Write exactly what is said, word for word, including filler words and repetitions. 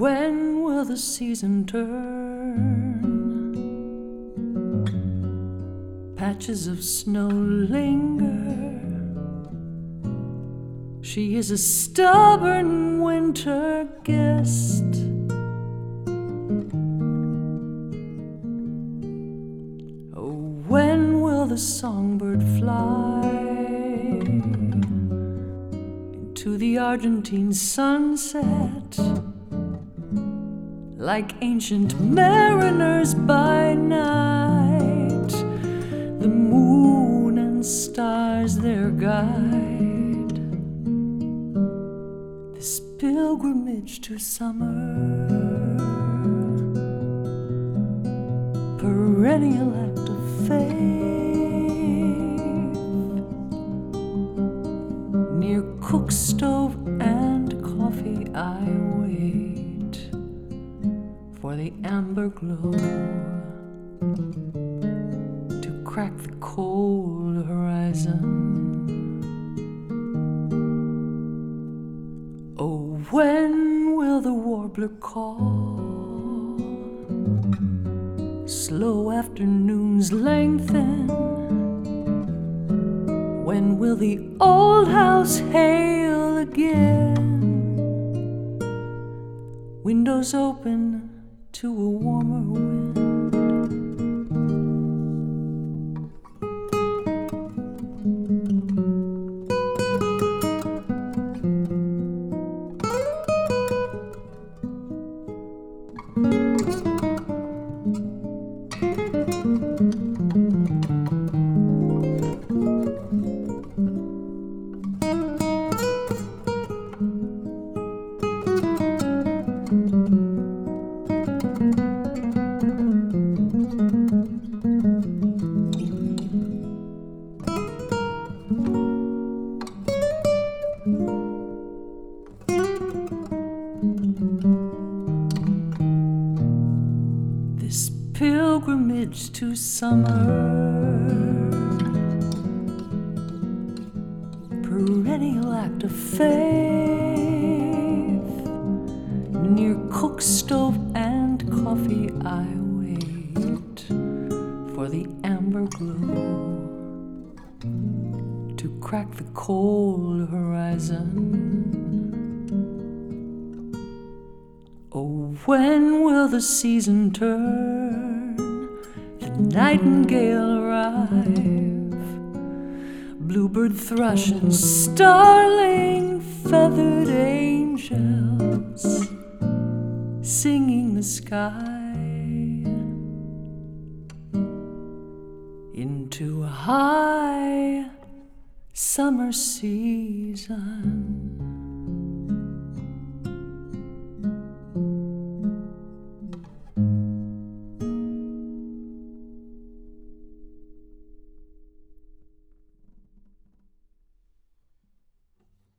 when will the season turn? Patches of snow linger. She is a stubborn winter guest. Oh, when will the songbird fly into the Argentine sunset, like ancient mariners by night, the moon and stars their guide, this pilgrimage to summer, perennial act of faith, near cook stove and coffee I wait for the amber glow to crack the cold horizon. Oh, when will the warbler call? Slow afternoons lengthen. When will the old house hail again? Windows open to a warmer wind. This pilgrimage to summer, perennial act of faith, near cook stove and coffee I wait for the amber glow to crack the cold horizon. Oh, when will the season turn, the nightingale arrive, bluebird, thrush, and starling, feathered angels singing the sky into a high summer season?